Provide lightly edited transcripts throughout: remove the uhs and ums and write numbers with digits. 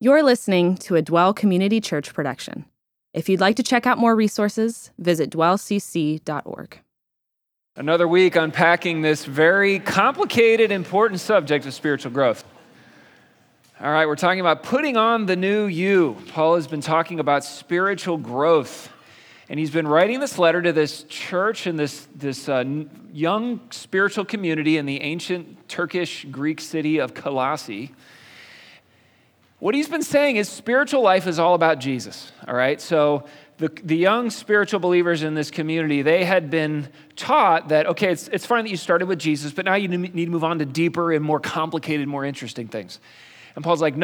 You're listening to a Dwell Community Church production. If you'd like to check out more resources, visit dwellcc.org. Another week unpacking this very complicated, important subject of spiritual growth. All right, we're talking about putting on the new you. Paul has been talking about spiritual growth, and he's been writing this letter to this church and this young spiritual community in the ancient Turkish Greek city of Colossae. What he's been saying is spiritual life is all about Jesus, all right? So the young spiritual believers in this community, they had been taught that, okay, it's fine that you started with Jesus, but now you need to move on to deeper and more complicated, more interesting things. And Paul's like,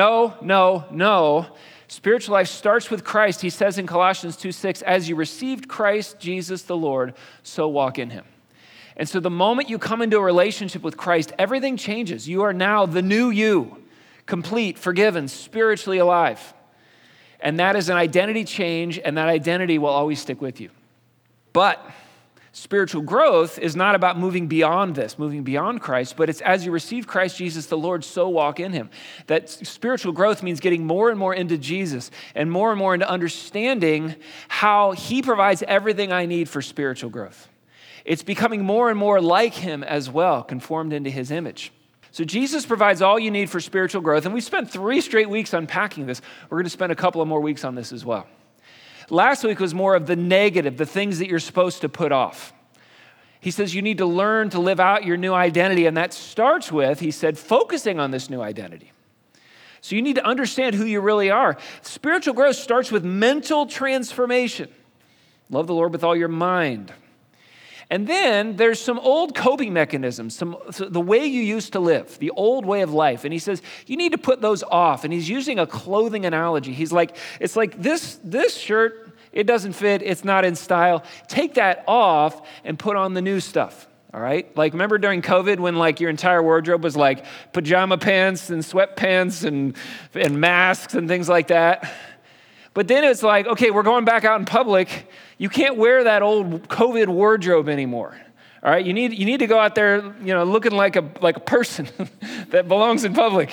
no. Spiritual life starts with Christ. He says in Colossians 2:6, as you received Christ Jesus the Lord, so walk in him. And so the moment you come into a relationship with Christ, everything changes. You are now the new you. Complete, forgiven, spiritually alive. And that is an identity change, and that identity will always stick with you. But spiritual growth is not about moving beyond this, moving beyond Christ, but it's as you receive Christ Jesus the Lord, so walk in him. That spiritual growth means getting more and more into Jesus and more into understanding how he provides everything I need for spiritual growth. It's becoming more and more like him as well, conformed into his image. So Jesus provides all you need for spiritual growth, and we spent 3 straight weeks unpacking this. We're going to spend a couple of more weeks on this as well. Last week was more of the negative, the things that you're supposed to put off. He says you need to learn to live out your new identity, and that starts with, he said, focusing on this new identity. So you need to understand who you really are. Spiritual growth starts with mental transformation. Love the Lord with all your mind. And then there's some old coping mechanisms, the way you used to live, the old way of life. And he says, you need to put those off. And he's using a clothing analogy. He's like, it's like this shirt, it doesn't fit, it's not in style. Take that off and put on the new stuff, all right? Like, remember during COVID when like your entire wardrobe was like pajama pants and sweatpants and masks and things like that? But then it's like, okay, we're going back out in public. You can't wear that old COVID wardrobe anymore. All right, you need to go out there, looking like a person that belongs in public.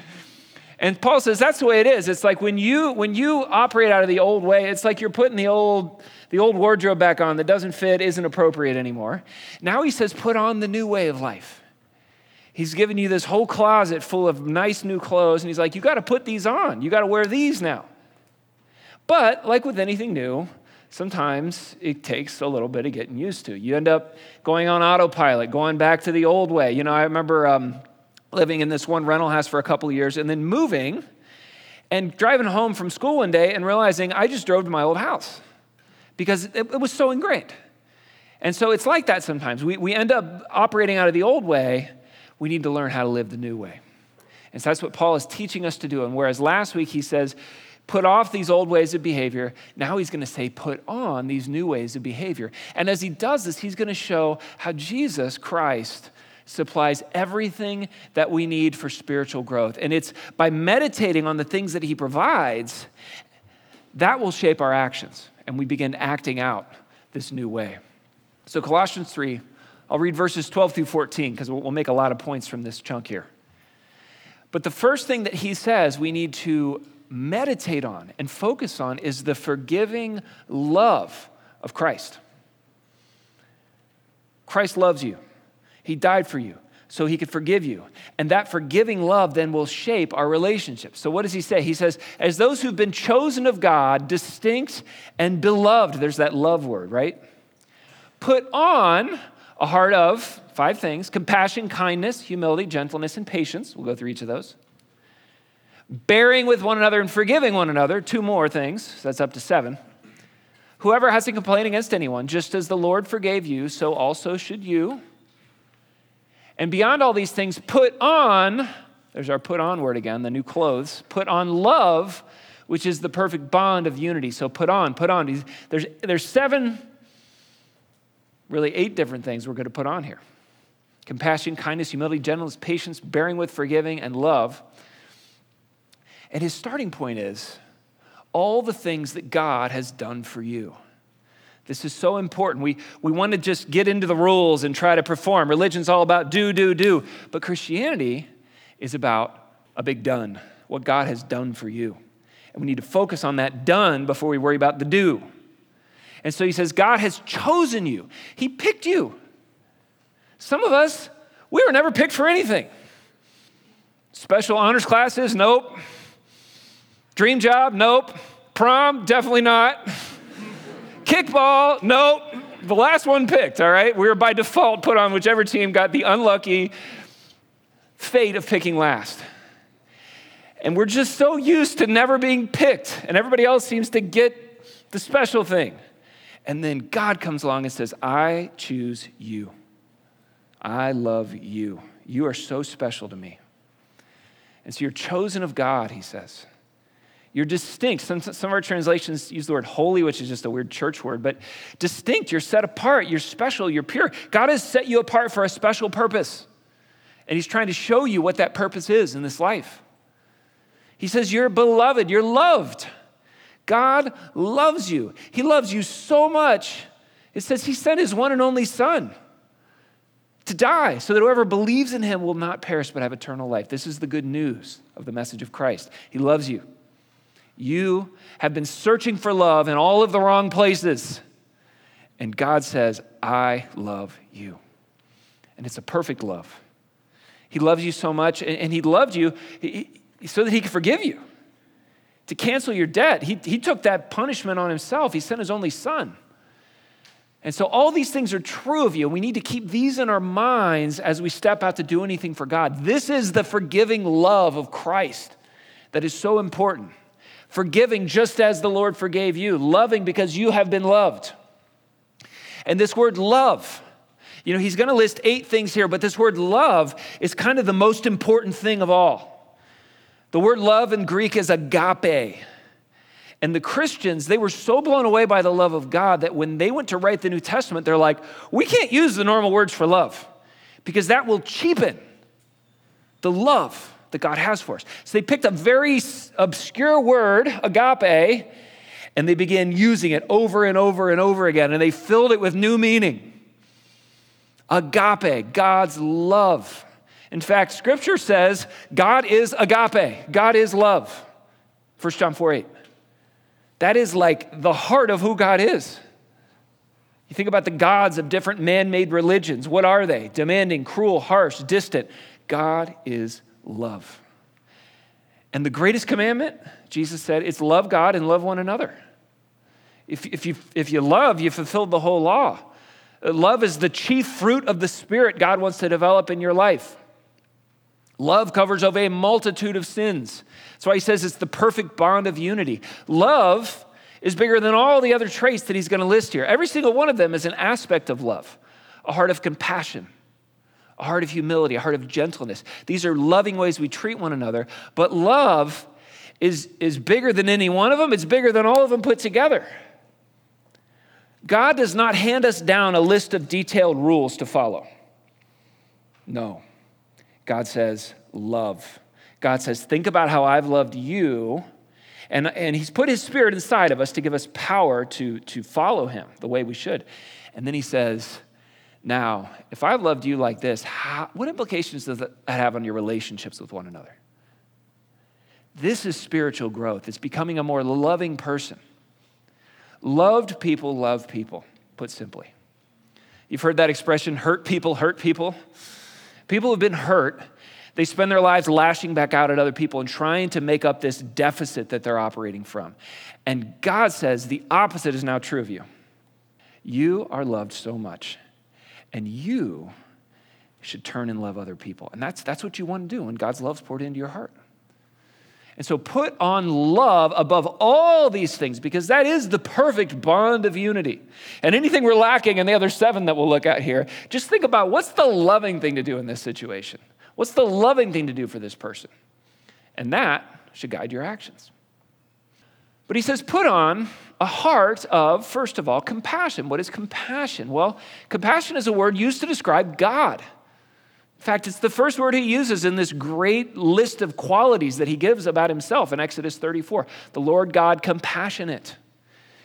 And Paul says that's the way it is. It's like when you operate out of the old way, it's like you're putting the old wardrobe back on that doesn't fit, isn't appropriate anymore. Now he says, put on the new way of life. He's given you this whole closet full of nice new clothes, and he's like, you got to put these on. You got to wear these now. But like with anything new, sometimes it takes a little bit of getting used to. You end up going on autopilot, going back to the old way. I remember living in this one rental house for a couple of years and then moving and driving home from school one day and realizing I just drove to my old house because it was so ingrained. And so it's like that sometimes. We end up operating out of the old way. We need to learn how to live the new way. And so that's what Paul is teaching us to do. And whereas last week he says, put off these old ways of behavior. Now he's going to say, put on these new ways of behavior. And as he does this, he's going to show how Jesus Christ supplies everything that we need for spiritual growth. And it's by meditating on the things that he provides, that will shape our actions. And we begin acting out this new way. So Colossians 3, I'll read verses 12 through 14 because we'll make a lot of points from this chunk here. But the first thing that he says we need to meditate on and focus on is the forgiving love of Christ. Christ loves you. He died for you so he could forgive you. And that forgiving love then will shape our relationships. So what does he say? He says, as those who've been chosen of God, distinct and beloved, there's that love word, right? Put on a heart of 5 things: compassion, kindness, humility, gentleness, and patience. We'll go through each of those. Bearing with one another and forgiving one another, 2 more things, so that's up to 7. Whoever has a complaint against anyone, just as the Lord forgave you, so also should you. And beyond all these things, put on, there's our put on word again, the new clothes, put on love, which is the perfect bond of unity. So put on. There's 7, really 8 different things we're going to put on here. Compassion, kindness, humility, gentleness, patience, bearing with, forgiving, and love. And his starting point is all the things that God has done for you. This is so important. We want to just get into the rules and try to perform. Religion's all about do. But Christianity is about a big done. what God has done for you. And we need to focus on that done before we worry about the do. And so he says, God has chosen you. He picked you. Some of us, we were never picked for anything. Special honors classes? Nope. Dream job? Nope. Prom? Definitely not. Kickball? Nope. The last one picked, all right? We were by default put on whichever team got the unlucky fate of picking last. And we're just so used to never being picked, and everybody else seems to get the special thing. And then God comes along and says, I choose you. I love you. You are so special to me. And so you're chosen of God, he says. You're distinct. Some of our translations use the word holy, which is just a weird church word, but distinct. You're set apart. You're special. You're pure. God has set you apart for a special purpose. And he's trying to show you what that purpose is in this life. He says, you're beloved. You're loved. God loves you. He loves you so much. It says he sent his one and only son to die so that whoever believes in him will not perish but have eternal life. This is the good news of the message of Christ. He loves you. You have been searching for love in all of the wrong places. And God says, I love you. And it's a perfect love. He loves you so much, and he loved you so that he could forgive you, to cancel your debt. He took that punishment on himself. He sent his only son. And so all these things are true of you. We need to keep these in our minds as we step out to do anything for God. This is the forgiving love of Christ that is so important. Forgiving just as the Lord forgave you. Loving because you have been loved. And this word love, he's going to list 8 things here, but this word love is kind of the most important thing of all. The word love in Greek is agape. And the Christians, they were so blown away by the love of God that when they went to write the New Testament, they're like, we can't use the normal words for love because that will cheapen the love that God has for us. So they picked a very obscure word, agape, and they began using it over and over and over again, and they filled it with new meaning. Agape, God's love. In fact, Scripture says God is agape. God is love. 1 John 4:8. That is like the heart of who God is. You think about the gods of different man-made religions. What are they? Demanding, cruel, harsh, distant. God is love. And the greatest commandment, Jesus said, is love God and love one another. If you love, you fulfilled the whole law. Love is the chief fruit of the Spirit God wants to develop in your life. Love covers over a multitude of sins. That's why he says it's the perfect bond of unity. Love is bigger than all the other traits that he's going to list here. Every single one of them is an aspect of love. A heart of compassion, a heart of humility, a heart of gentleness. These are loving ways we treat one another. But love is bigger than any one of them. It's bigger than all of them put together. God does not hand us down a list of detailed rules to follow. No. God says, love. God says, think about how I've loved you. And he's put his Spirit inside of us to give us power to follow him the way we should. And then he says, now, if I've loved you like this, what implications does that have on your relationships with one another? This is spiritual growth. It's becoming a more loving person. Loved people love people, put simply. You've heard that expression, hurt people hurt people. People who've been hurt, they spend their lives lashing back out at other people and trying to make up this deficit that they're operating from. And God says the opposite is now true of you. You are loved so much, and you should turn and love other people. And that's what you want to do when God's love's poured into your heart. And so put on love above all these things, because that is the perfect bond of unity. And anything we're lacking in the other 7 that we'll look at here, just think about what's the loving thing to do in this situation? What's the loving thing to do for this person? And that should guide your actions. But he says, put on a heart of, first of all, compassion. What is compassion? Well, compassion is a word used to describe God. In fact, it's the first word he uses in this great list of qualities that he gives about himself in Exodus 34. The Lord God compassionate.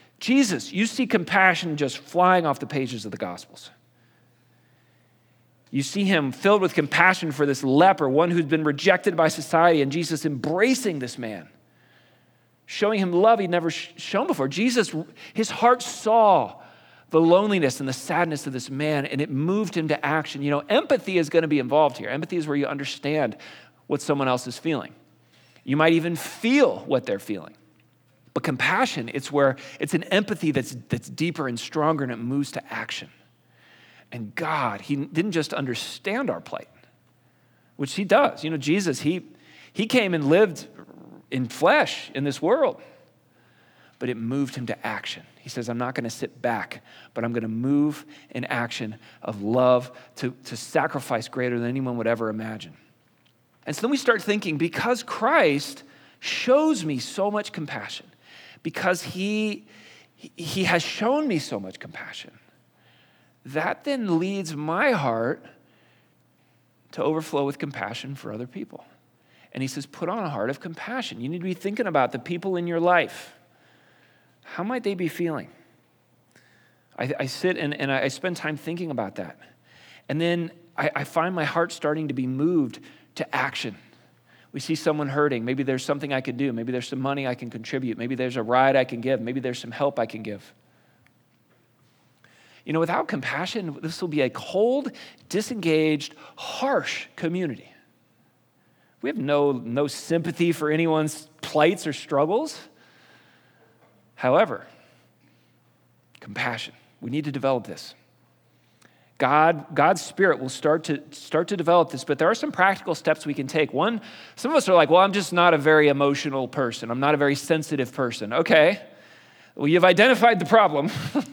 Jesus, you see compassion just flying off the pages of the Gospels. You see him filled with compassion for this leper, one who's been rejected by society, and Jesus embracing this man, showing him love he'd never shown before. Jesus, his heart saw the loneliness and the sadness of this man, and it moved him to action. You know, empathy is going to be involved here. Empathy is where you understand what someone else is feeling. You might even feel what they're feeling. But compassion, it's an empathy that's deeper and stronger, and it moves to action. And God, he didn't just understand our plight, which he does. You know, Jesus, he came and lived in flesh in this world, but it moved him to action. He says, I'm not going to sit back, but I'm going to move in action of love to sacrifice greater than anyone would ever imagine. And so then we start thinking, because Christ shows me so much compassion, because he has shown me so much compassion, that then leads my heart to overflow with compassion for other people. And he says, put on a heart of compassion. You need to be thinking about the people in your life. How might they be feeling? I sit and I spend time thinking about that. And then I find my heart starting to be moved to action. We see someone hurting. Maybe there's something I could do. Maybe there's some money I can contribute. Maybe there's a ride I can give. Maybe there's some help I can give. You know, without compassion, this will be a cold, disengaged, harsh community. We have no sympathy for anyone's plights or struggles. However, compassion. We need to develop this. God's Spirit will start to develop this, but there are some practical steps we can take. One, some of us are like, well, I'm just not a very emotional person. I'm not a very sensitive person. Okay, well, you've identified the problem.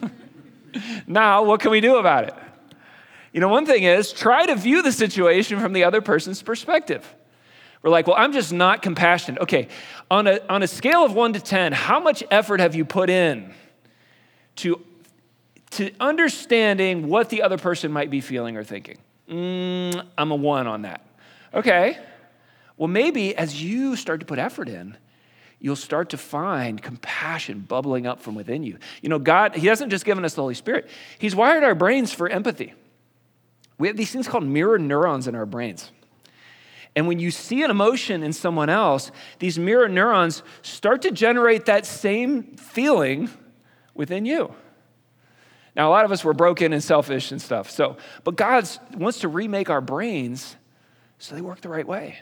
Now, what can we do about it? You know, one thing is, try to view the situation from the other person's perspective. We're like, well, I'm just not compassionate. Okay, on a scale of 1 to 10, how much effort have you put in to understanding what the other person might be feeling or thinking? I'm a 1 on that. Okay, well, maybe as you start to put effort in, you'll start to find compassion bubbling up from within you. You know, God, he hasn't just given us the Holy Spirit. He's wired our brains for empathy. We have these things called mirror neurons in our brains. And when you see an emotion in someone else, these mirror neurons start to generate that same feeling within you. Now, a lot of us were broken and selfish and stuff. But God wants to remake our brains so they work the right way.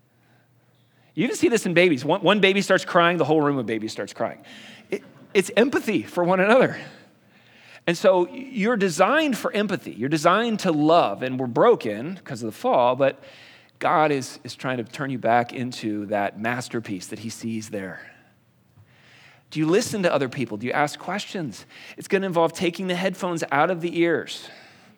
You even see this in babies. One baby starts crying, the whole room of babies starts crying. It's empathy for one another. And so you're designed for empathy. You're designed to love. And we're broken because of the fall, but God is trying to turn you back into that masterpiece that he sees there. Do you listen to other people? Do you ask questions? It's going to involve taking the headphones out of the ears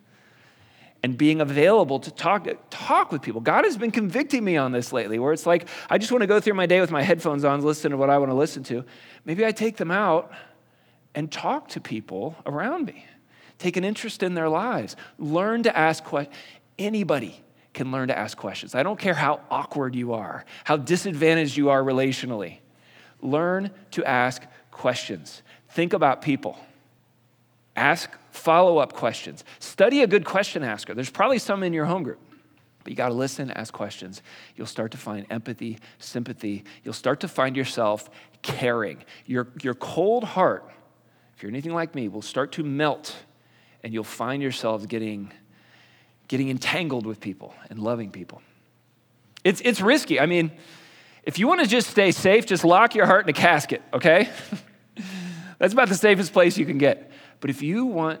and being available to talk with people. God has been convicting me on this lately, where it's like, I just want to go through my day with my headphones on, listen to what I want to listen to. Maybe I take them out and talk to people around me. Take an interest in their lives. Learn to ask questions. Anybody can learn to ask questions. I don't care how awkward you are, how disadvantaged you are relationally. Learn to ask questions. Think about people. Ask follow-up questions. Study a good question asker. There's probably some in your home group, but you got to listen, ask questions. You'll start to find empathy, sympathy. You'll start to find yourself caring. Your cold heart, if you're anything like me, will start to melt, and you'll find yourselves getting entangled with people and loving people. It's risky. I mean, if you want to just stay safe, just lock your heart in a casket, okay? That's about the safest place you can get. But if you want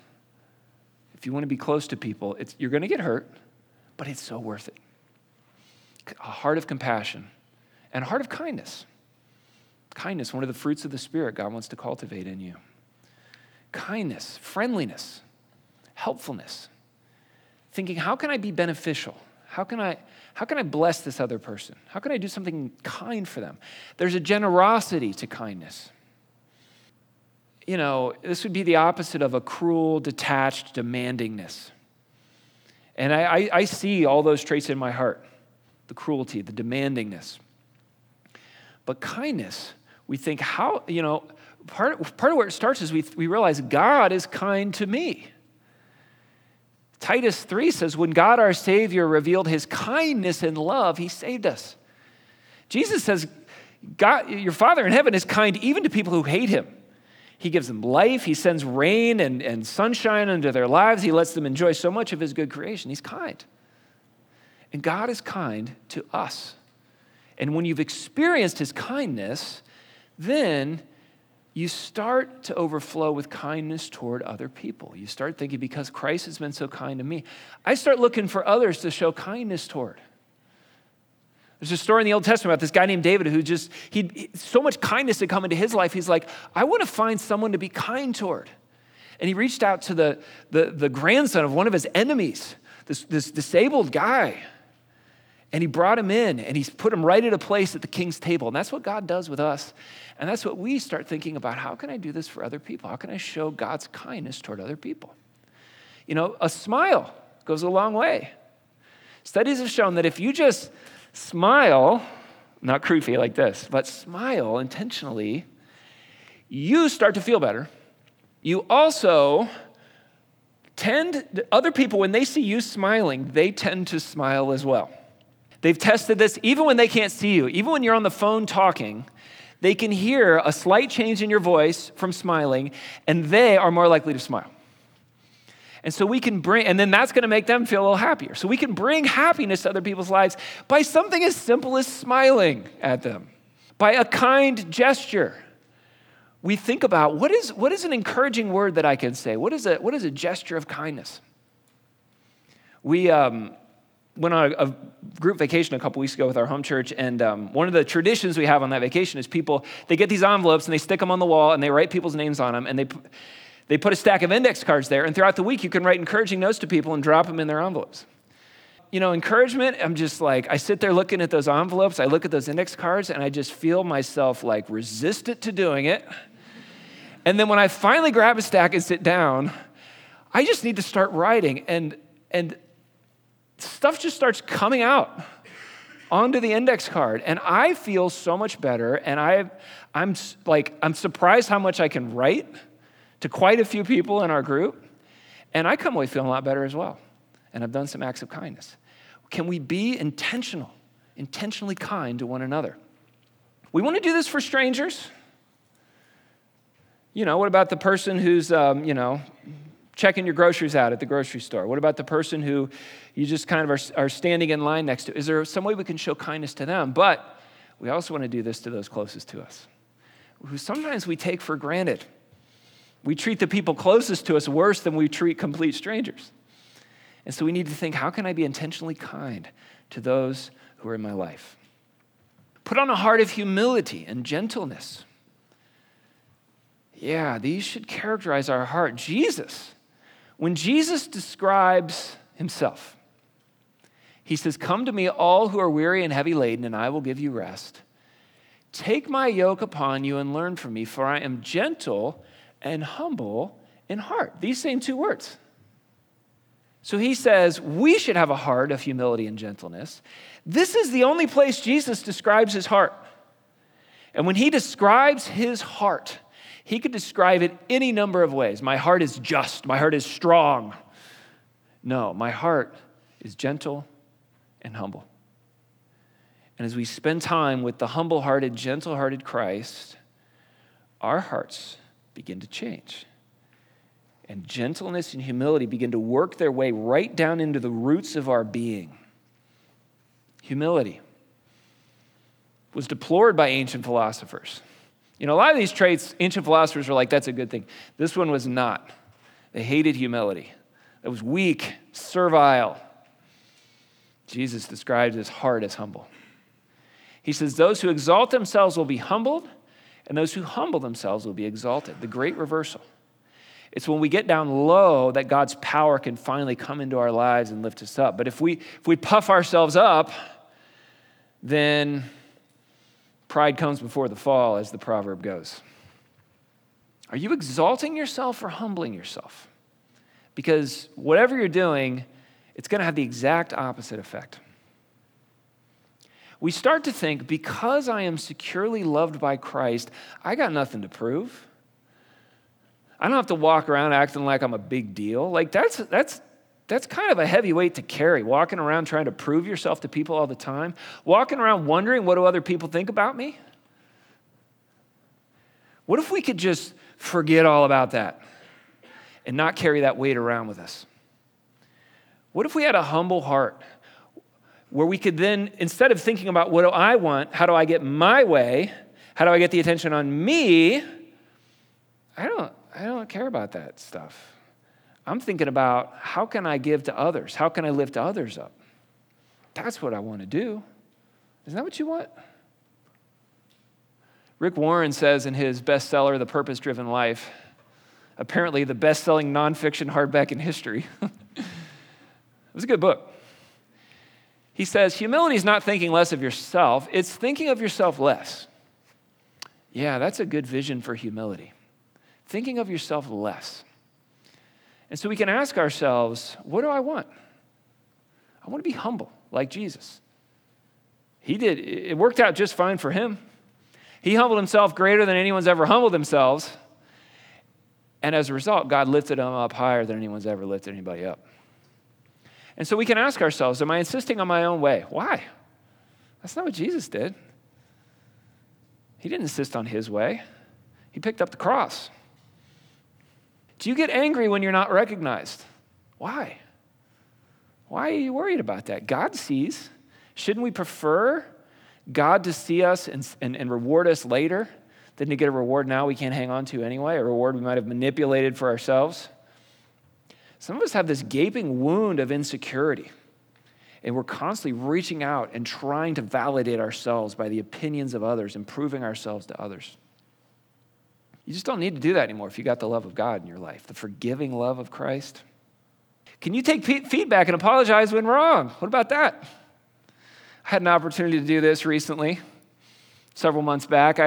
to be close to people, you're going to get hurt, but it's so worth it. A heart of compassion and a heart of kindness. Kindness, one of the fruits of the Spirit God wants to cultivate in you. Kindness, friendliness, helpfulness. Thinking, how can I be beneficial? How can I bless this other person? How can I do something kind for them? There's a generosity to kindness. You know, this would be the opposite of a cruel, detached demandingness. And I see all those traits in my heart, the cruelty, the demandingness. But kindness, we think part of where it starts is we realize God is kind to me. Titus 3 says, when God our Savior revealed his kindness and love, he saved us. Jesus says, God, your Father in heaven is kind even to people who hate him. He gives them life. He sends rain and sunshine into their lives. He lets them enjoy so much of his good creation. He's kind. And God is kind to us. And when you've experienced his kindness, then you start to overflow with kindness toward other people. You start thinking, because Christ has been so kind to me, I start looking for others to show kindness toward. There's a story in the Old Testament about this guy named David who so much kindness had come into his life. He's like, I want to find someone to be kind toward. And he reached out to the grandson of one of his enemies, this disabled guy. And he brought him in, and he's put him right at a place at the king's table. And that's what God does with us. And that's what we start thinking about. How can I do this for other people? How can I show God's kindness toward other people? You know, a smile goes a long way. Studies have shown that if you just smile, not creepy like this, but smile intentionally, you start to feel better. You also other people, when they see you smiling, they tend to smile as well. They've tested this even when they can't see you. Even when you're on the phone talking, they can hear a slight change in your voice from smiling, and they are more likely to smile. And so we can and then that's going to make them feel a little happier. So we can bring happiness to other people's lives by something as simple as smiling at them, by a kind gesture. We think about what is an encouraging word that I can say? What is a gesture of kindness? We went on a group vacation a couple weeks ago with our home church, and one of the traditions we have on that vacation is they get these envelopes and they stick them on the wall and they write people's names on them, and they put a stack of index cards there, and throughout the week you can write encouraging notes to people and drop them in their envelopes. You know, encouragement, I'm just like, I sit there looking at those envelopes, I look at those index cards, and I just feel myself like resistant to doing it. And then when I finally grab a stack and sit down, I just need to start writing, and stuff just starts coming out onto the index card. And I feel so much better, and I'm surprised how much I can write to quite a few people in our group, and I come away feeling a lot better as well. And I've done some acts of kindness. Can we be intentionally kind to one another? We want to do this for strangers. You know, what about the person who's, checking your groceries out at the grocery store? What about the person who you just kind of are standing in line next to? Is there some way we can show kindness to them? But we also want to do this to those closest to us, who sometimes we take for granted. We treat the people closest to us worse than we treat complete strangers. And so we need to think, how can I be intentionally kind to those who are in my life? Put on a heart of humility and gentleness. Yeah, these should characterize our heart. When Jesus describes himself, he says, "Come to me, all who are weary and heavy laden, and I will give you rest. Take my yoke upon you and learn from me, for I am gentle and humble in heart." These same two words. So he says we should have a heart of humility and gentleness. This is the only place Jesus describes his heart. And when he describes his heart, he could describe it any number of ways. My heart is just. My heart is strong. No, my heart is gentle and humble. And as we spend time with the humble-hearted, gentle-hearted Christ, our hearts begin to change. And gentleness and humility begin to work their way right down into the roots of our being. Humility was deplored by ancient philosophers. You know, a lot of these traits, ancient philosophers were like, that's a good thing. This one was not. They hated humility. It was weak, servile. Jesus describes his heart as humble. He says, those who exalt themselves will be humbled, and those who humble themselves will be exalted. The great reversal. It's when we get down low that God's power can finally come into our lives and lift us up. But if we puff ourselves up, then pride comes before the fall, as the proverb goes. Are you exalting yourself or humbling yourself? Because whatever you're doing, it's going to have the exact opposite effect. We start to think, because I am securely loved by Christ, I got nothing to prove. I don't have to walk around acting like I'm a big deal. Like that's That's kind of a heavy weight to carry, walking around trying to prove yourself to people all the time, walking around wondering, what do other people think about me? What if we could just forget all about that and not carry that weight around with us? What if we had a humble heart where we could then, instead of thinking about what do I want, how do I get my way, how do I get the attention on me, I don't care about that stuff. I'm thinking about how can I give to others? How can I lift others up? That's what I want to do. Isn't that what you want? Rick Warren says in his bestseller, The Purpose-Driven Life, apparently the best-selling nonfiction hardback in history. It was a good book. He says, humility is not thinking less of yourself, it's thinking of yourself less. Yeah, that's a good vision for humility. Thinking of yourself less. And so we can ask ourselves, what do I want? I want to be humble like Jesus. He did. It worked out just fine for him. He humbled himself greater than anyone's ever humbled themselves. And as a result, God lifted him up higher than anyone's ever lifted anybody up. And so we can ask ourselves, am I insisting on my own way? Why? That's not what Jesus did. He didn't insist on his way. He picked up the cross. Do you get angry when you're not recognized? Why? Why are you worried about that? God sees. Shouldn't we prefer God to see us and reward us later than to get a reward now we can't hang on to anyway, a reward we might have manipulated for ourselves? Some of us have this gaping wound of insecurity, and we're constantly reaching out and trying to validate ourselves by the opinions of others and proving ourselves to others. You just don't need to do that anymore if you got the love of God in your life, the forgiving love of Christ. Can you take feedback and apologize when wrong? What about that? I had an opportunity to do this recently, several months back.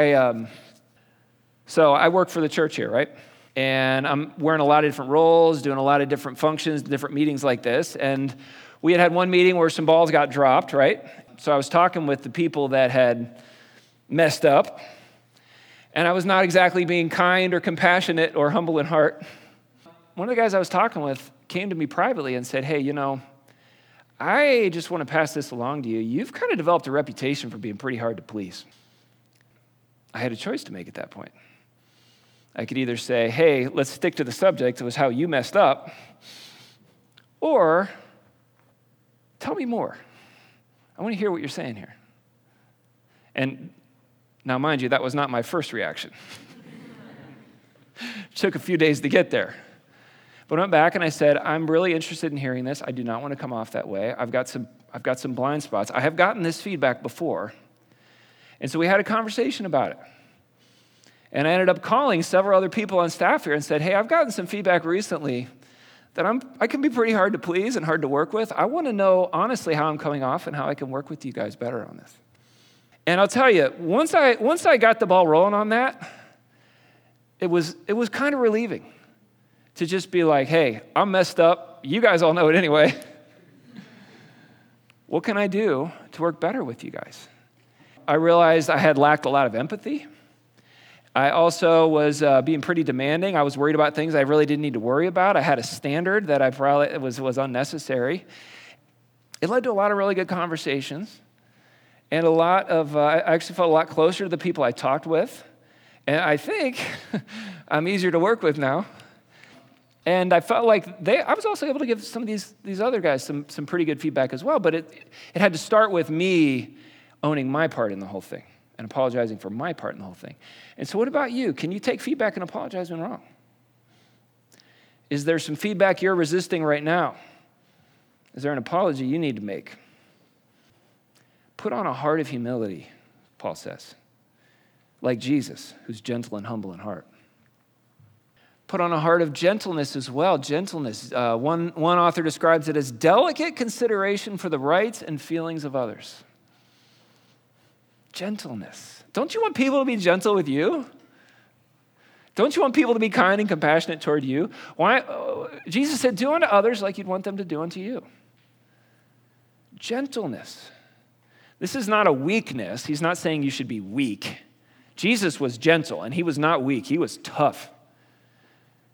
So I work for the church here, right? And I'm wearing a lot of different roles, doing a lot of different functions, different meetings like this. And we had one meeting where some balls got dropped, right? So I was talking with the people that had messed up. And I was not exactly being kind or compassionate or humble in heart. One of the guys I was talking with came to me privately and said, hey, I just want to pass this along to you. You've kind of developed a reputation for being pretty hard to please. I had a choice to make at that point. I could either say, hey, let's stick to the subject. It was how you messed up. Or tell me more. I want to hear what you're saying here. And now, mind you, that was not my first reaction. It took a few days to get there. But I went back and I said, I'm really interested in hearing this. I do not want to come off that way. I've got some blind spots. I have gotten this feedback before. And so we had a conversation about it. And I ended up calling several other people on staff here and said, hey, I've gotten some feedback recently that I can be pretty hard to please and hard to work with. I want to know honestly how I'm coming off and how I can work with you guys better on this. And I'll tell you, once I got the ball rolling on that, it was kind of relieving to just be like, hey, I'm messed up. You guys all know it anyway. What can I do to work better with you guys? I realized I had lacked a lot of empathy. I also was being pretty demanding. I was worried about things I really didn't need to worry about. I had a standard that I probably was unnecessary. It led to a lot of really good conversations. And I actually felt a lot closer to the people I talked with. And I think I'm easier to work with now. And I felt like I was also able to give some of these other guys some pretty good feedback as well. But it had to start with me owning my part in the whole thing and apologizing for my part in the whole thing. And so what about you? Can you take feedback and apologize when wrong? Is there some feedback you're resisting right now? Is there an apology you need to make? Put on a heart of humility, Paul says, like Jesus, who's gentle and humble in heart. Put on a heart of gentleness as well. Gentleness, one author describes it as delicate consideration for the rights and feelings of others. Gentleness. Don't you want people to be gentle with you? Don't you want people to be kind and compassionate toward you? Why? Jesus said, do unto others like you'd want them to do unto you. Gentleness. This is not a weakness. He's not saying you should be weak. Jesus was gentle, and he was not weak. He was tough.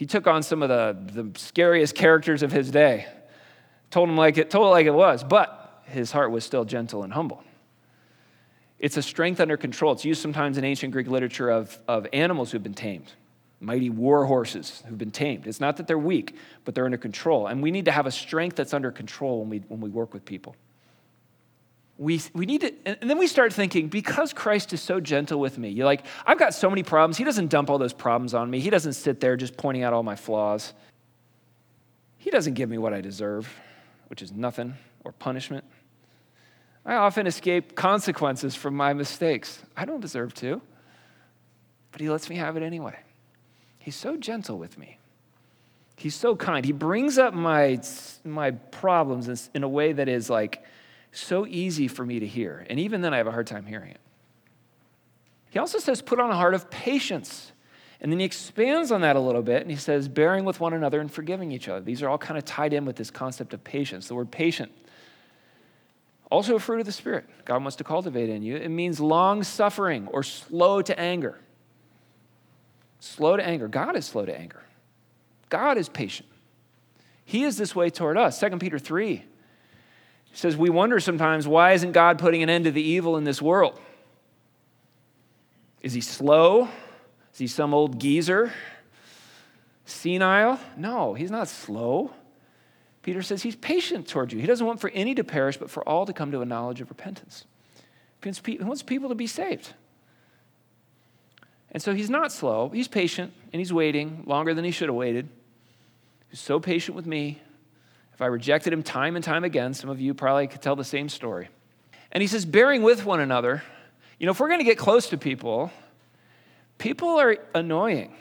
He took on some of the scariest characters of his day, told it like it was, but his heart was still gentle and humble. It's a strength under control. It's used sometimes in ancient Greek literature of animals who've been tamed, mighty war horses who've been tamed. It's not that they're weak, but they're under control. And we need to have a strength that's under control when we work with people. We need to, and then we start thinking, because Christ is so gentle with me, you're like, I've got so many problems. He doesn't dump all those problems on me. He doesn't sit there just pointing out all my flaws. He doesn't give me what I deserve, which is nothing, or punishment. I often escape consequences from my mistakes. I don't deserve to, but he lets me have it anyway. He's so gentle with me. He's so kind. He brings up my problems in a way that is like so easy for me to hear. And even then I have a hard time hearing it. He also says, put on a heart of patience. And then he expands on that a little bit, and he says, bearing with one another and forgiving each other. These are all kind of tied in with this concept of patience. The word patient, also a fruit of the Spirit, God wants to cultivate in you. It means long-suffering or slow to anger. Slow to anger. God is slow to anger. God is patient. He is this way toward us. 2 Peter 3 says, we wonder sometimes, why isn't God putting an end to the evil in this world? Is he slow? Is he some old geezer? Senile? No, he's not slow. Peter says he's patient toward you. He doesn't want for any to perish, but for all to come to a knowledge of repentance. He wants people to be saved. And so he's not slow. He's patient, and he's waiting longer than he should have waited. He's so patient with me. If I rejected him time and time again, some of you probably could tell the same story. And he says, bearing with one another. You know, if we're going to get close to people, people are annoying.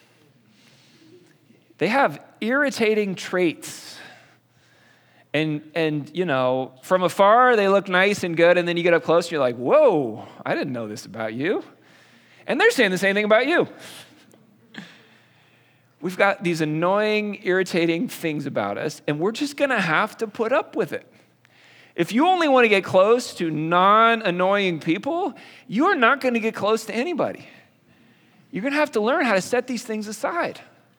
They have irritating traits. And you know, from afar, they look nice and good, and then you get up close, and you're like, whoa, I didn't know this about you. And they're saying the same thing about you. We've got these annoying, irritating things about us, and we're just going to have to put up with it. If you only want to get close to non-annoying people, you are not going to get close to anybody. You're going to have to learn how to set these things aside.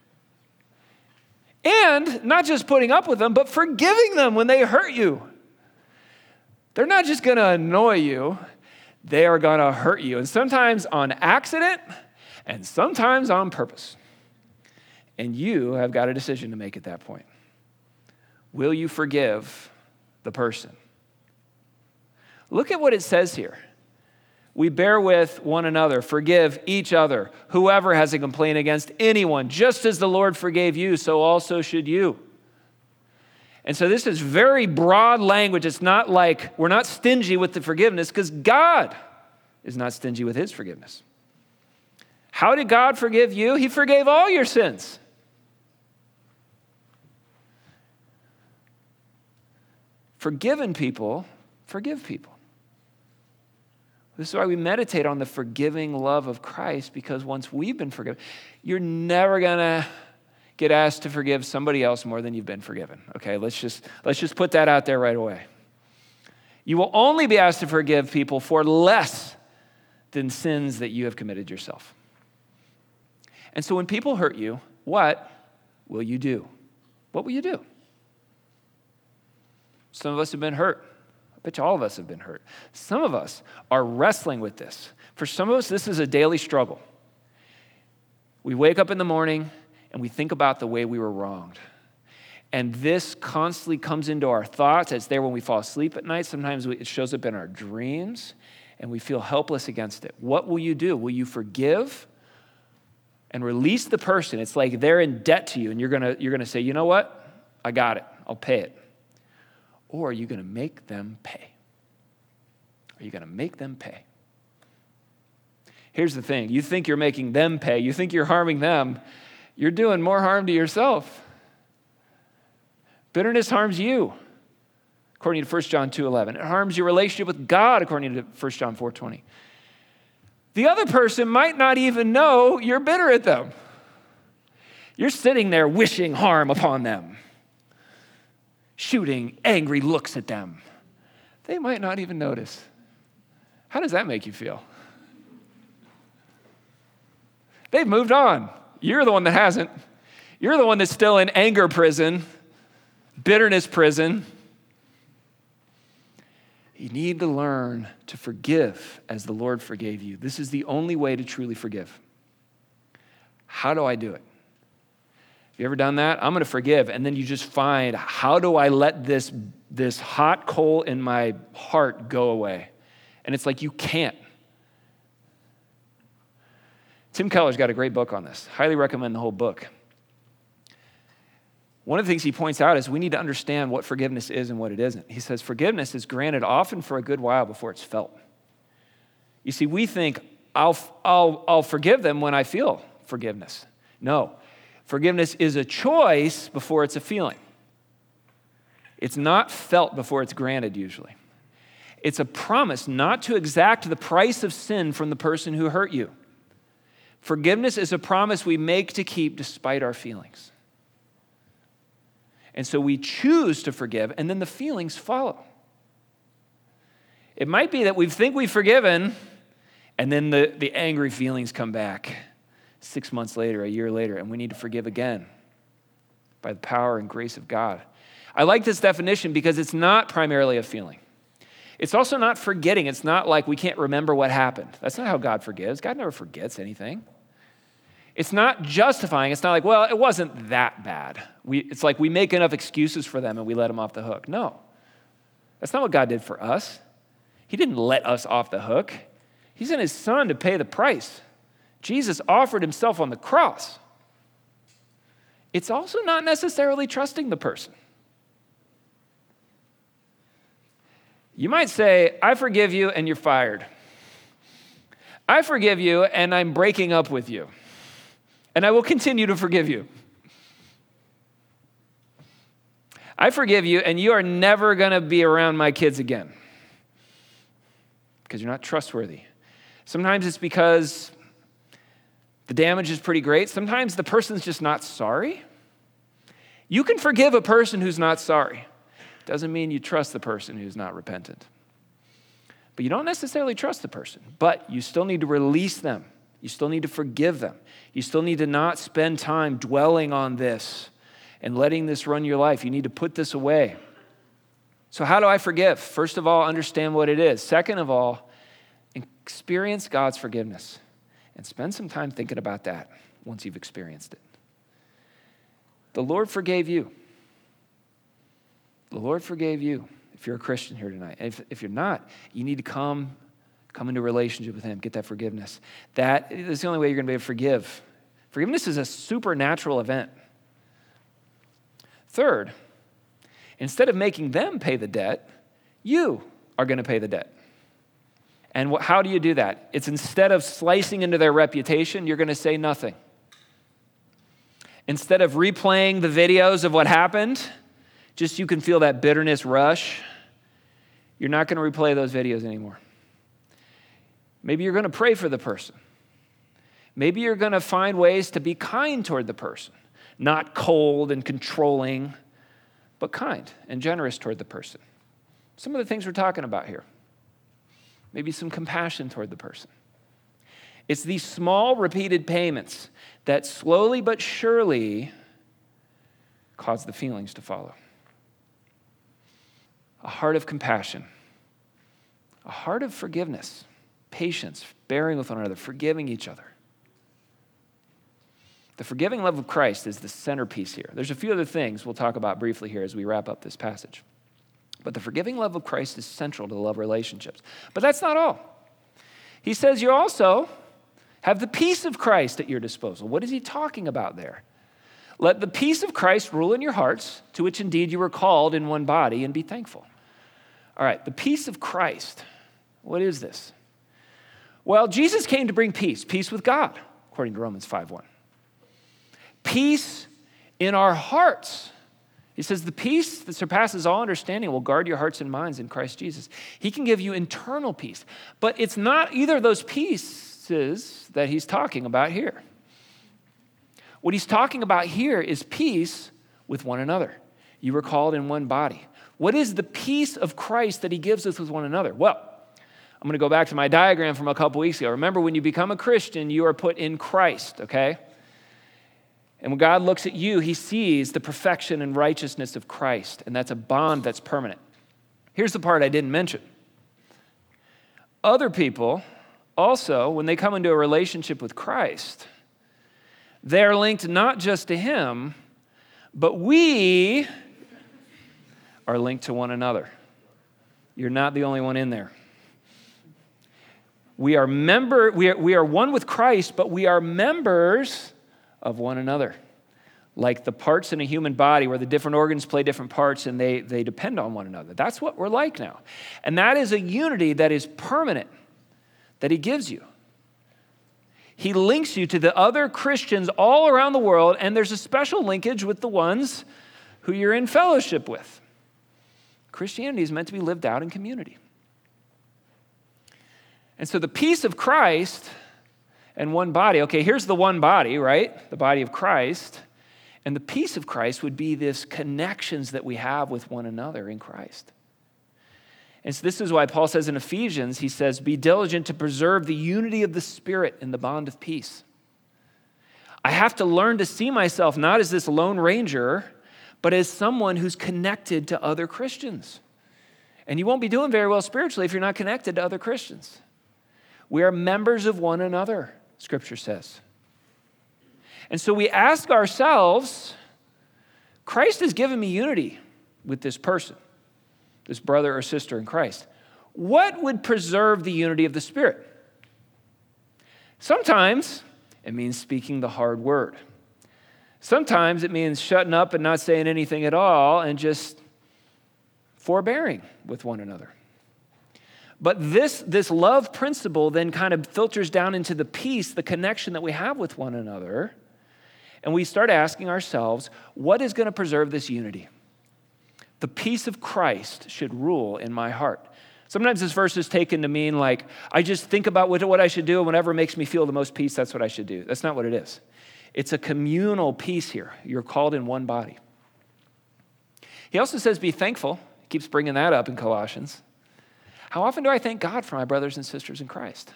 And not just putting up with them, but forgiving them when they hurt you. They're not just going to annoy you. They are going to hurt you. And sometimes on accident, and sometimes on purpose. And you have got a decision to make at that point. Will you forgive the person? Look at what it says here. We bear with one another, forgive each other, whoever has a complaint against anyone, just as the Lord forgave you, so also should you. And so this is very broad language. It's not like we're not stingy with the forgiveness because God is not stingy with his forgiveness. How did God forgive you? He forgave all your sins. Forgiven people, forgive people. This is why we meditate on the forgiving love of Christ, because once we've been forgiven, you're never going to get asked to forgive somebody else more than you've been forgiven. Okay, let's just put that out there right away. You will only be asked to forgive people for less than sins that you have committed yourself. And so when people hurt you, what will you do? What will you do? Some of us have been hurt. I bet you all of us have been hurt. Some of us are wrestling with this. For some of us, this is a daily struggle. We wake up in the morning and we think about the way we were wronged. And this constantly comes into our thoughts. It's there when we fall asleep at night. Sometimes it shows up in our dreams and we feel helpless against it. What will you do? Will you forgive and release the person? It's like they're in debt to you and you're gonna say, you know what? I got it. I'll pay it. Or are you going to make them pay? Are you going to make them pay? Here's the thing. You think you're making them pay. You think you're harming them. You're doing more harm to yourself. Bitterness harms you, according to 1 John 2:11. It harms your relationship with God, according to 1 John 4:20. The other person might not even know you're bitter at them. You're sitting there wishing harm upon them, shooting angry looks at them. They might not even notice. How does that make you feel? They've moved on. You're the one that hasn't. You're the one that's still in anger prison, bitterness prison. You need to learn to forgive as the Lord forgave you. This is the only way to truly forgive. How do I do it? Have you ever done that? I'm going to forgive, and then you just find, how do I let this hot coal in my heart go away? And it's like you can't. Tim Keller's got a great book on this. Highly recommend the whole book. One of the things he points out is we need to understand what forgiveness is and what it isn't. He says forgiveness is granted often for a good while before it's felt. You see, we think, I'll forgive them when I feel forgiveness. No. Forgiveness is a choice before it's a feeling. It's not felt before it's granted, usually. It's a promise not to exact the price of sin from the person who hurt you. Forgiveness is a promise we make to keep despite our feelings. And so we choose to forgive, and then the feelings follow. It might be that we think we've forgiven, and then the angry feelings come back 6 months later, a year later, and we need to forgive again by the power and grace of God. I like this definition because it's not primarily a feeling. It's also not forgetting. It's not like we can't remember what happened. That's not how God forgives. God never forgets anything. It's not justifying. It's not like, well, it wasn't that bad. It's like we make enough excuses for them and we let them off the hook. No, that's not what God did for us. He didn't let us off the hook. He sent his son to pay the price. Jesus offered himself on the cross. It's also not necessarily trusting the person. You might say, I forgive you and you're fired. I forgive you and I'm breaking up with you. And I will continue to forgive you. I forgive you and you are never going to be around my kids again because you're not trustworthy. Sometimes it's because the damage is pretty great. Sometimes the person's just not sorry. You can forgive a person who's not sorry. Doesn't mean you trust the person who's not repentant. But you don't necessarily trust the person. But you still need to release them. You still need to forgive them. You still need to not spend time dwelling on this and letting this run your life. You need to put this away. So how do I forgive? First of all, understand what it is. Second of all, experience God's forgiveness. And spend some time thinking about that once you've experienced it. The Lord forgave you. The Lord forgave you if you're a Christian here tonight. And if you're not, you need to come into a relationship with him, get that forgiveness. That is the only way you're going to be able to forgive. Forgiveness is a supernatural event. Third, instead of making them pay the debt, you are going to pay the debt. And how do you do that? It's instead of slicing into their reputation, you're going to say nothing. Instead of replaying the videos of what happened, just you can feel that bitterness rush, you're not going to replay those videos anymore. Maybe you're going to pray for the person. Maybe you're going to find ways to be kind toward the person, not cold and controlling, but kind and generous toward the person. Some of the things we're talking about here. Maybe some compassion toward the person. It's these small repeated payments that slowly but surely cause the feelings to follow. A heart of compassion, a heart of forgiveness, patience, bearing with one another, forgiving each other. The forgiving love of Christ is the centerpiece here. There's a few other things we'll talk about briefly here as we wrap up this passage. But the forgiving love of Christ is central to the love relationships. But that's not all. He says you also have the peace of Christ at your disposal. What is he talking about there? Let the peace of Christ rule in your hearts, to which indeed you were called in one body, and be thankful. All right, the peace of Christ. What is this? Well, Jesus came to bring peace with God, according to Romans 5:1. Peace in our hearts. He says the peace that surpasses all understanding will guard your hearts and minds in Christ Jesus. He can give you internal peace, but it's not either of those pieces that he's talking about here. What he's talking about here is peace with one another. You were called in one body. What is the peace of Christ that he gives us with one another? Well, I'm going to go back to my diagram from a couple weeks ago. Remember, when you become a Christian, you are put in Christ, okay? And when God looks at you, he sees the perfection and righteousness of Christ, and that's a bond that's permanent. Here's the part I didn't mention. Other people also, when they come into a relationship with Christ, they're linked not just to him, but we are linked to one another. You're not the only one in there. We are one with Christ, but we are members of one another. Like the parts in a human body where the different organs play different parts and they depend on one another. That's what we're like now. And that is a unity that is permanent, that he gives you. He links you to the other Christians all around the world, and there's a special linkage with the ones who you're in fellowship with. Christianity is meant to be lived out in community. And so the peace of Christ and one body, okay, here's the one body, right? The body of Christ. And the peace of Christ would be this connections that we have with one another in Christ. And so this is why Paul says in Ephesians, he says, be diligent to preserve the unity of the Spirit in the bond of peace. I have to learn to see myself not as this lone ranger, but as someone who's connected to other Christians. And you won't be doing very well spiritually if you're not connected to other Christians. We are members of one another, Scripture says. And so we ask ourselves, Christ has given me unity with this person, this brother or sister in Christ. What would preserve the unity of the Spirit? Sometimes it means speaking the hard word. Sometimes it means shutting up and not saying anything at all and just forbearing with one another. But this love principle then kind of filters down into the peace, the connection that we have with one another. And we start asking ourselves, what is going to preserve this unity? The peace of Christ should rule in my heart. Sometimes this verse is taken to mean like, I just think about what I should do, and whatever makes me feel the most peace, that's what I should do. That's not what it is. It's a communal peace here. You're called in one body. He also says, be thankful. He keeps bringing that up in Colossians. How often do I thank God for my brothers and sisters in Christ?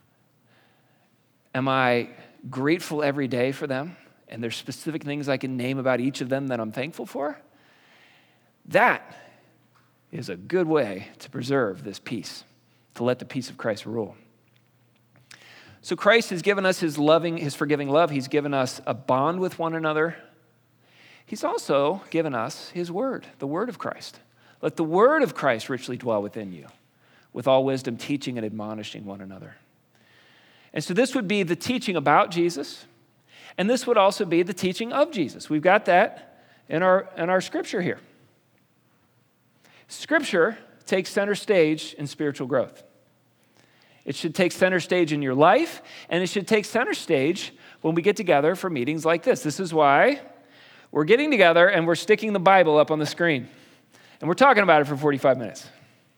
Am I grateful every day for them? And there's specific things I can name about each of them that I'm thankful for? That is a good way to preserve this peace, to let the peace of Christ rule. So Christ has given us his forgiving love. He's given us a bond with one another. He's also given us his word, the word of Christ. Let the word of Christ richly dwell within you, with all wisdom, teaching and admonishing one another. And so this would be the teaching about Jesus, and this would also be the teaching of Jesus. We've got that in our scripture here. Scripture takes center stage in spiritual growth. It should take center stage in your life, and it should take center stage when we get together for meetings like this. This is why we're getting together and we're sticking the Bible up on the screen, and we're talking about it for 45 minutes.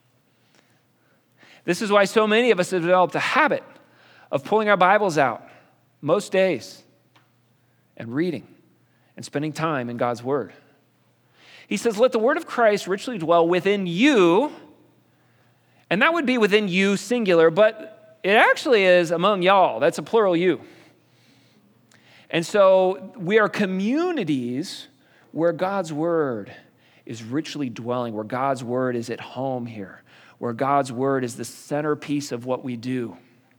This is why so many of us have developed a habit of pulling our Bibles out most days and reading and spending time in God's Word. He says, let the word of Christ richly dwell within you, and that would be within you singular, but it actually is among y'all. That's a plural you. And so we are communities where God's word is richly dwelling, where God's word is at home here, where God's word is the centerpiece of what we do.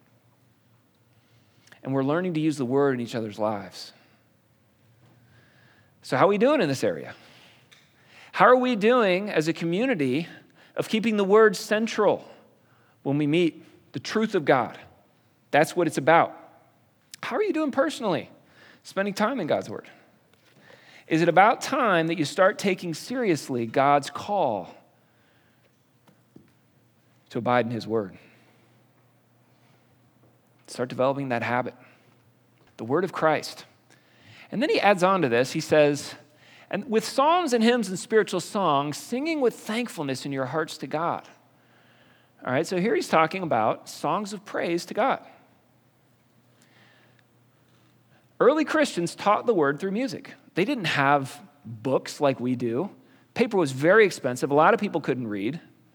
And we're learning to use the word in each other's lives. So how are we doing in this area? How are we doing as a community of keeping the word central when we meet the truth of God? That's what it's about. How are you doing personally, spending time in God's word? Is it about time that you start taking seriously God's call to abide in his word? Start developing that habit, the word of Christ. And then he adds on to this, he says, and with psalms and hymns and spiritual songs, singing with thankfulness in your hearts to God. All right, so here he's talking about songs of praise to God. Early Christians taught the word through music. They didn't have books like we do. Paper was very expensive. A lot of people couldn't read.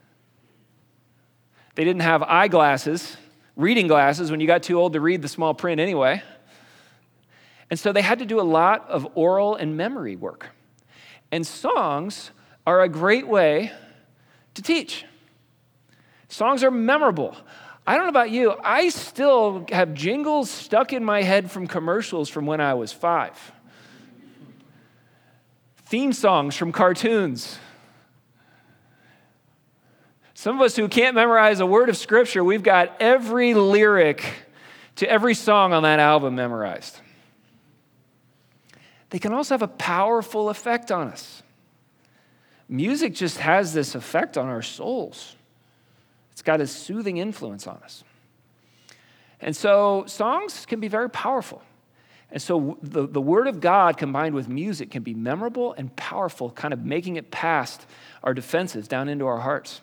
They didn't have eyeglasses, reading glasses when you got too old to read the small print anyway. And so they had to do a lot of oral and memory work. And songs are a great way to teach. Songs are memorable. I don't know about you, I still have jingles stuck in my head from commercials from when I was 5. Theme songs from cartoons. Some of us who can't memorize a word of Scripture, we've got every lyric to every song on that album memorized. They can also have a powerful effect on us. Music just has this effect on our souls. It's got a soothing influence on us. And so songs can be very powerful. And so the Word of God combined with music can be memorable and powerful, kind of making it past our defenses down into our hearts.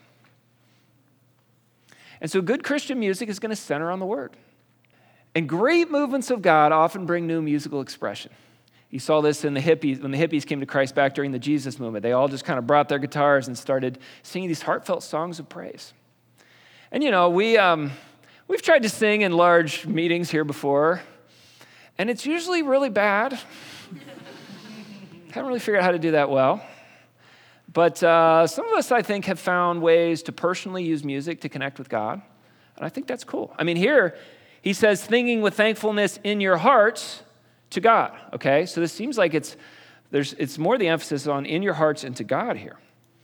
And so good Christian music is going to center on the Word. And great movements of God often bring new musical expression. You saw this in the hippies, when the hippies came to Christ back during the Jesus movement. They all just kind of brought their guitars and started singing these heartfelt songs of praise. And we've tried to sing in large meetings here before, and it's usually really bad. Haven't really figured out how to do that well. But some of us, I think, have found ways to personally use music to connect with God, and I think that's cool. I mean, here he says, singing with thankfulness in your hearts to God, okay? So this seems like it's more the emphasis on in your hearts and to God here.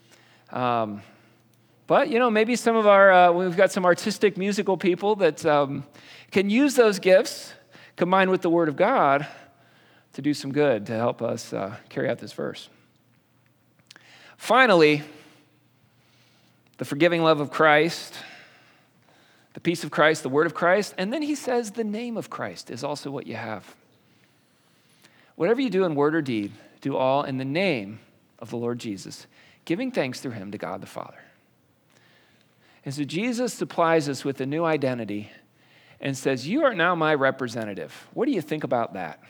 But, maybe some of we've got some artistic musical people that can use those gifts combined with the Word of God to do some good, to help us carry out this verse. Finally, the forgiving love of Christ, the peace of Christ, the Word of Christ, and then he says the name of Christ is also what you have. Whatever you do in word or deed, do all in the name of the Lord Jesus, giving thanks through him to God the Father. And so Jesus supplies us with a new identity and says, you are now my representative. What do you think about that?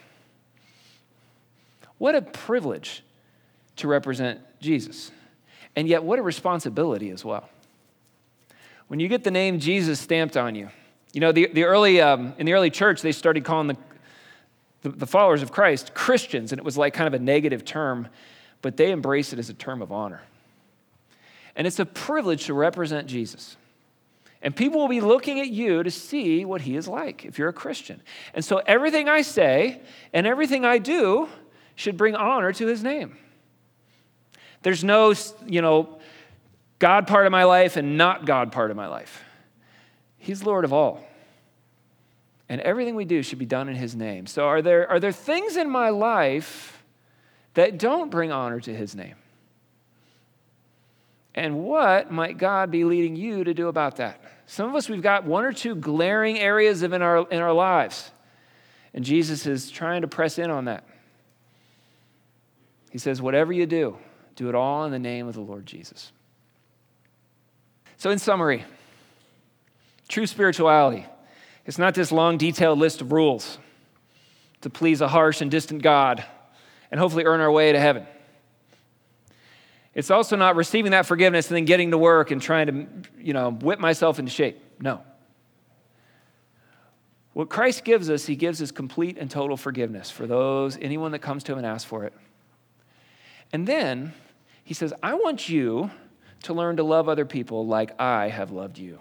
What a privilege to represent Jesus. And yet what a responsibility as well. When you get the name Jesus stamped on you, in the early church, they started calling the followers of Christ Christians, and it was like kind of a negative term, but they embraced it as a term of honor. And it's a privilege to represent Jesus. And people will be looking at you to see what he is like if you're a Christian. And so everything I say and everything I do should bring honor to his name. There's no, God part of my life and not God part of my life. He's Lord of all. And everything we do should be done in his name. So are there things in my life that don't bring honor to his name? And what might God be leading you to do about that? Some of us, we've got one or two glaring areas in our lives. And Jesus is trying to press in on that. He says, whatever you do it all in the name of the Lord Jesus. So in summary, true spirituality, it's not this long, detailed list of rules to please a harsh and distant God and hopefully earn our way to heaven. It's also not receiving that forgiveness and then getting to work and trying to, whip myself into shape. No. What Christ gives us, he gives us complete and total forgiveness for anyone that comes to him and asks for it. And then he says, I want you to learn to love other people like I have loved you.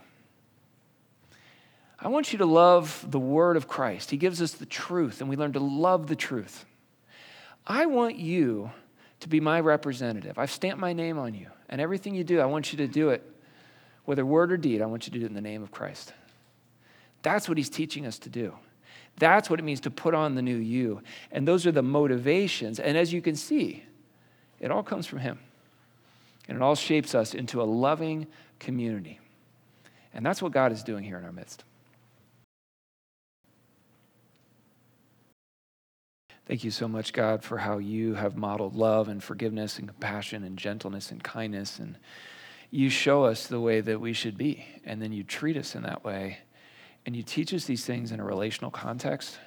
I want you to love the word of Christ. He gives us the truth, and we learn to love the truth. I want you to be my representative. I've stamped my name on you, and everything you do, I want you to do it, whether word or deed, I want you to do it in the name of Christ. That's what he's teaching us to do. That's what it means to put on the new you. And those are the motivations. And as you can see, it all comes from him. And it all shapes us into a loving community. And that's what God is doing here in our midst. Thank you so much, God, for how you have modeled love and forgiveness and compassion and gentleness and kindness. And you show us the way that we should be. And then you treat us in that way. And you teach us these things in a relational context.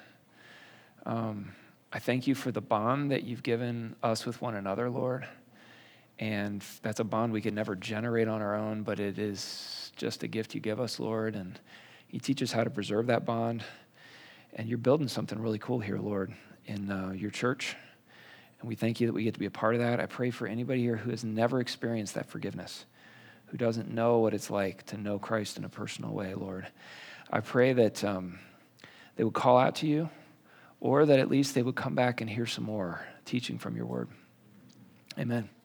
I thank you for the bond that you've given us with one another, Lord. And that's a bond we could never generate on our own, but it is just a gift you give us, Lord. And you teach us how to preserve that bond. And you're building something really cool here, Lord, in your church. And we thank you that we get to be a part of that. I pray for anybody here who has never experienced that forgiveness, who doesn't know what it's like to know Christ in a personal way, Lord. I pray that they would call out to you, or that at least they would come back and hear some more teaching from your word. Amen.